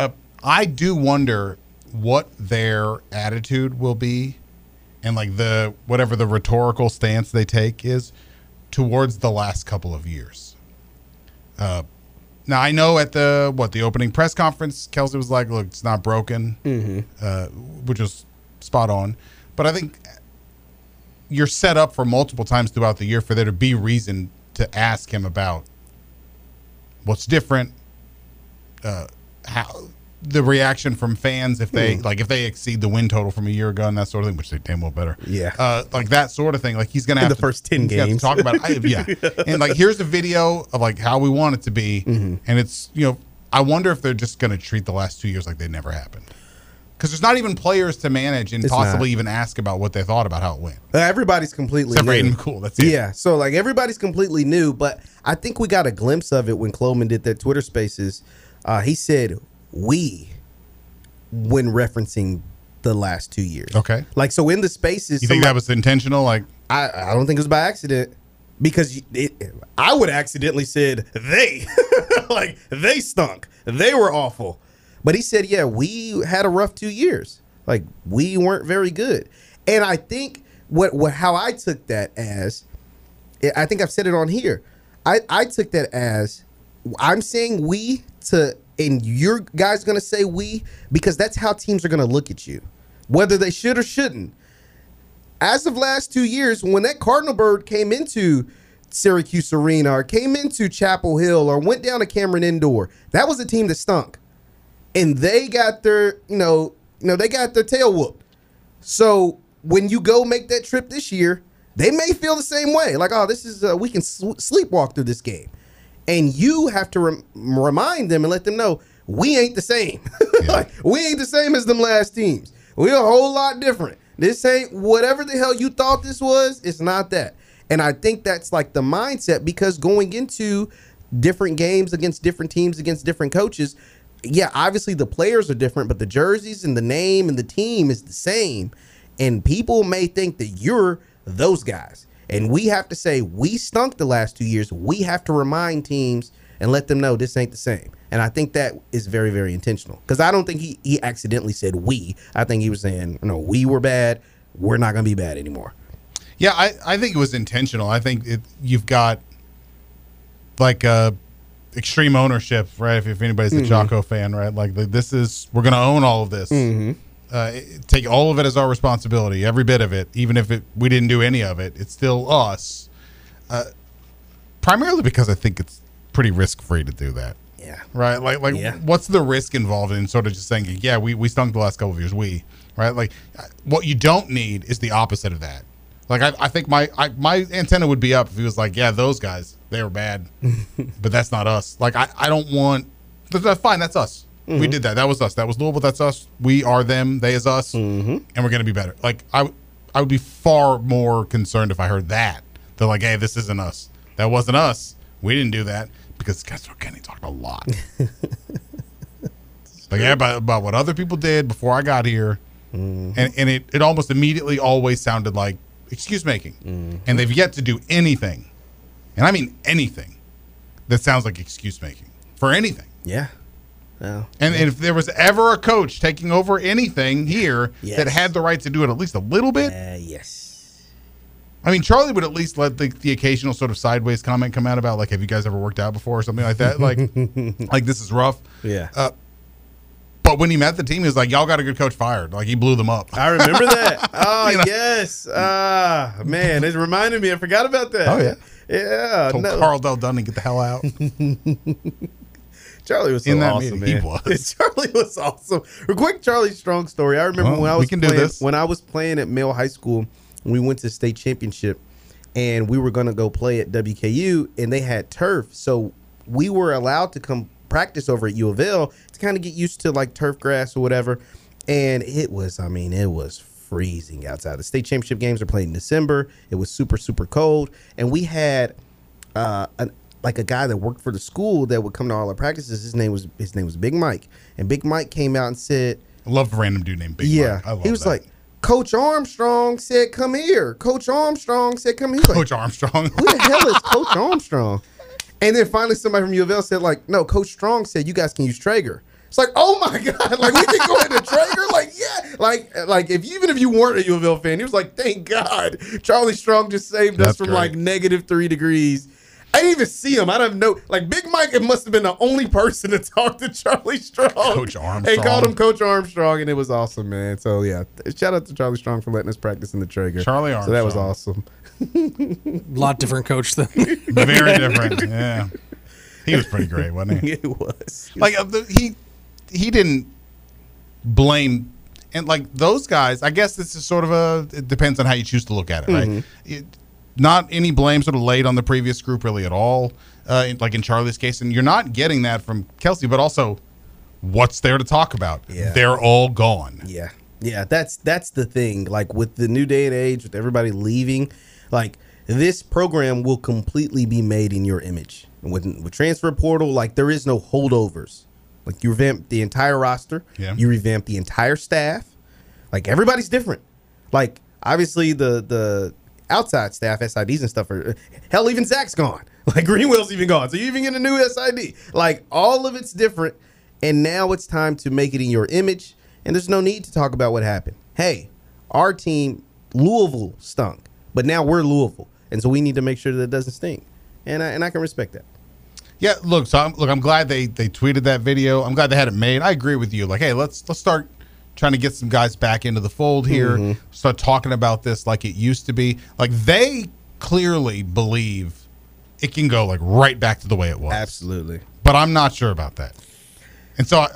I do wonder what their attitude will be, and like whatever the rhetorical stance they take is towards the last couple of years. Now I know at the opening press conference, Kelsey was like, "Look, it's not broken," which was spot on. But I think you're set up for multiple times throughout the year for there to be reason to ask him about what's different, how the reaction from fans if they exceed the win total from a year ago and that sort of thing, which they damn well better. Yeah. Like that sort of thing. Like he's gonna have the first 10 games talk about it. Yeah. And like here's a video of like how we want it to be, and it's I wonder if they're just gonna treat the last 2 years like they never happened. Because there's not even players to manage and possibly even ask about what they thought about how it went. Everybody's completely Except for new. Aiden McCool. That's it. Yeah, so like everybody's completely new, but I think we got a glimpse of it when Cloman did that Twitter Spaces. He said "we" when referencing the last 2 years. Okay. Like so in the Spaces. You think that was intentional? Like I don't think it was by accident, because I would have accidentally said they like they stunk. They were awful. But he said, yeah, we had a rough 2 years. Like, we weren't very good. And I think how I took that as, I think I've said it on here. I took that as I'm saying we to, and your guys going to say we, because that's how teams are going to look at you, whether they should or shouldn't. As of last 2 years, when that Cardinal bird came into Syracuse Arena or came into Chapel Hill or went down to Cameron Indoor, that was a team that stunk. And they got their, they got their tail whooped. So when you go make that trip this year, they may feel the same way. Like, oh, this is, we can sleepwalk through this game. And you have to remind them and let them know, we ain't the same. Like, we ain't the same as them last teams. We're a whole lot different. This ain't whatever the hell you thought this was. It's not that. And I think that's like the mindset, because going into different games against different teams, against different coaches, yeah, obviously the players are different, but the jerseys and the name and the team is the same. And people may think that you're those guys. And we have to say, we stunk the last 2 years. We have to remind teams and let them know this ain't the same. And I think that is very, very intentional. Because I don't think he accidentally said we. I think he was saying, no, we were bad. We're not going to be bad anymore. Yeah, I think it was intentional. I think you've got like extreme ownership, right? If anybody's a Jocko fan, right? Like this is, we're going to own all of this. Take all of it as our responsibility, every bit of it, even if we didn't do any of it. It's still us. Primarily because I think it's pretty risk-free to do that. Yeah. Right? Like what's the risk involved in sort of just saying, yeah, we stunk the last couple of years, right? Like, what you don't need is the opposite of that. Like, I think my antenna would be up if he was like, yeah, those guys, they were bad, but that's not us. Like, I don't want, that's fine, that's us. We did that. That was us. That was Louisville. That's us. We are them. They is us. And we're going to be better. Like, I would be far more concerned if I heard that. They're like, hey, this isn't us. That wasn't us. We didn't do that. Because Kessler Kenny talked a lot. Like, yeah, about what other people did before I got here. And it almost immediately always sounded like excuse making. And they've yet to do anything, and I mean anything, that sounds like excuse making for anything. Yeah. Oh, and if there was ever a coach taking over anything here that had the right to do it at least a little bit, yes. I mean, Charlie would at least let the occasional sort of sideways comment come out about, like, have you guys ever worked out before or something like that? Like this is rough. Yeah. But when he met the team, he was like, y'all got a good coach, fired. Like, he blew them up. I remember that. Oh, yes. Man, it reminded me. I forgot about that. Oh, yeah. Yeah. Told Carl Del Dunning, get the hell out. Charlie was so awesome, man. He was. Charlie was awesome. A quick Charlie Strong story. I remember when I was playing at Male High School, we went to state championship, and we were going to go play at WKU, and they had turf. So we were allowed to come practice over at U of L to kind of get used to like turf grass or whatever. And it was freezing outside. The state championship games are played in December. It was super, super cold. And we had a guy that worked for the school that would come to all our practices. His name was Big Mike. And Big Mike came out and said, I love a random dude named Big Mike. I love he was that. like, Coach Armstrong said, come here. Coach Armstrong said, come here. Coach Armstrong. Who the hell is Coach Armstrong? And then finally somebody from U of L said, like, no, Coach Strong said you guys can use Traeger. It's like, oh my God, like we can go into Traeger? Like, yeah. Like even if you weren't a U of L fan, he was like, thank God. Charlie Strong just saved us from like -3 degrees. I didn't even see him. I don't know. Like, Big Mike, it must have been the only person to talk to Charlie Strong. Coach Armstrong. They called him Coach Armstrong, and it was awesome, man. So, yeah, shout out to Charlie Strong for letting us practice in the Traeger. Charlie Armstrong. So that was awesome. A lot different coach than very different. Yeah, he was pretty great, wasn't he? It was. Like he didn't blame, and like those guys. I guess this is sort of it depends on how you choose to look at it, right? Not any blame sort of laid on the previous group really at all, like in Charlie's case, and you're not getting that from Kelsey. But also, what's there to talk about? Yeah. They're all gone. Yeah. That's the thing. Like with the new day and age, with everybody leaving, like this program will completely be made in your image. With transfer portal, like there is no holdovers. Like you revamp the entire roster. Yeah. You revamp the entire staff. Like everybody's different. Like obviously the outside staff, SIDs and stuff are hell. Even Zach's gone. Like Greenwell's even gone. So you even get a new SID. Like all of it's different. And now it's time to make it in your image. And there's no need to talk about what happened. Hey, our team, Louisville, stunk. But now we're Louisville. And so we need to make sure that it doesn't stink. And I can respect that. Yeah, look. So I'm glad they tweeted that video. I'm glad they had it made. I agree with you. Like, hey, let's start trying to get some guys back into the fold here. Mm-hmm. Start talking about this like it used to be. Like, they clearly believe it can go like right back to the way it was. Absolutely. But I'm not sure about that. And so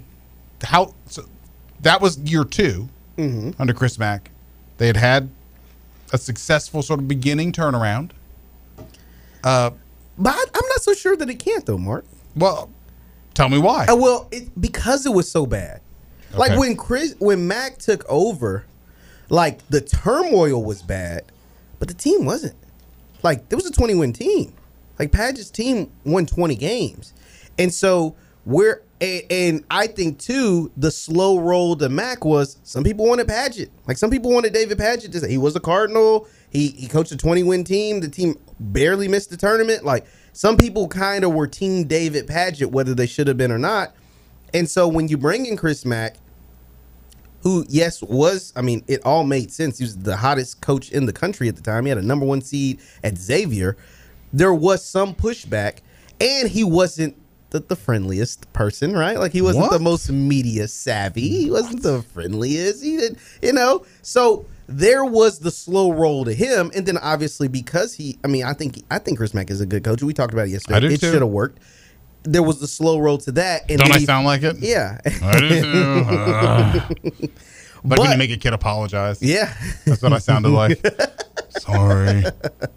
so that was year 2 under Chris Mack. They had a successful sort of beginning turnaround. But I'm not so sure that it can't, though, Mark. Well, tell me why. Because it was so bad. Like when Mack took over, like the turmoil was bad, but the team wasn't. Like there was a 20-win team. Like Padgett's team won 20 games, and so and I think too the slow roll to Mack was some people wanted Padgett. Like some people wanted David Padgett. He was a Cardinal. He coached a 20-win team. The team barely missed the tournament. Like some people kind of were team David Padgett, whether they should have been or not. And so when you bring in Chris Mack, who, yes, it all made sense. He was the hottest coach in the country at the time. He had a number 1 seed at Xavier. There was some pushback, and he wasn't the friendliest person, right? Like, he wasn't the most media savvy. He wasn't the friendliest. He didn't, So there was the slow roll to him, and then obviously because I think Chris Mack is a good coach. We talked about it yesterday. I do It too. should have worked. There was the slow roll to that. And Don't I sound like it? Yeah. I do too. But when you make a kid apologize. Yeah. That's what I sounded like. Sorry.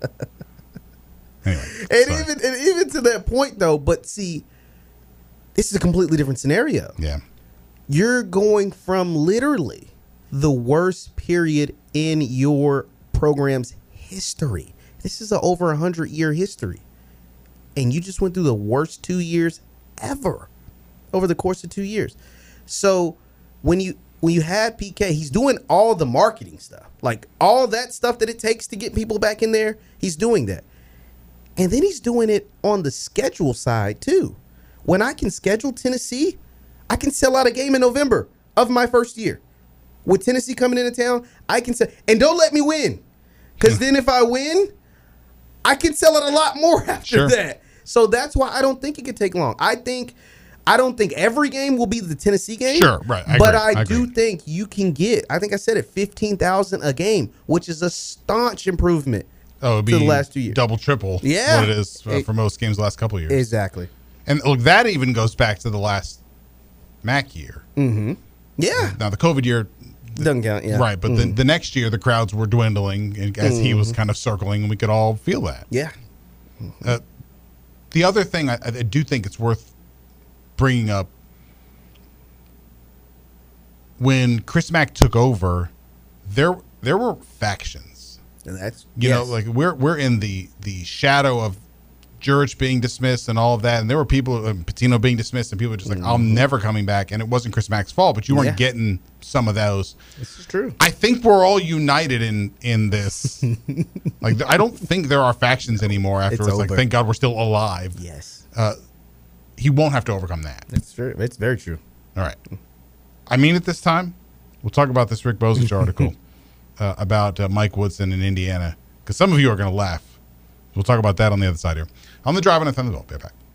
Anyway. And even to that point, though, but see, this is a completely different scenario. Yeah. You're going from literally the worst period in your program's history. This is an over 100-year history. And you just went through the worst 2 years ever over the course of 2 years. So when you had PK, he's doing all the marketing stuff, like all that stuff that it takes to get people back in there. He's doing that. And then he's doing it on the schedule side too. When I can schedule Tennessee, I can sell out a game in November of my first year. With Tennessee coming into town, I can sell, and don't let me win. Because then if I win, I can sell it a lot more after that. So that's why I don't think it could take long. I don't think every game will be the Tennessee game. Sure, right. I do think you can get, I think I said it, 15,000 a game, which is a staunch improvement to the last 2 years. Double, triple what it is for most games the last couple of years. Exactly. And look, that even goes back to the last Mack year. Mm-hmm. Yeah. Now, the COVID year doesn't count, yeah. Right, but the next year, the crowds were dwindling as he was kind of circling, and we could all feel that. Yeah. The other thing I do think it's worth bringing up, when Chris Mack took over, there were factions. And that's like we're in the shadow of Jurich being dismissed and all of that, and there were people, Patino being dismissed, and people were just like, I'm never coming back, and it wasn't Chris Mack's fault, but you weren't getting some of those. This is true. I think we're all united in this. Like, I don't think there are factions anymore afterwards. Like, thank God we're still alive. Yes. He won't have to overcome that. That's true. It's very true. All right. I mean it this time. We'll talk about this Rick Bozich article about Mike Woodson in Indiana, because some of you are going to laugh. We'll talk about that on the other side here. On the Drive on Thunder, be right back.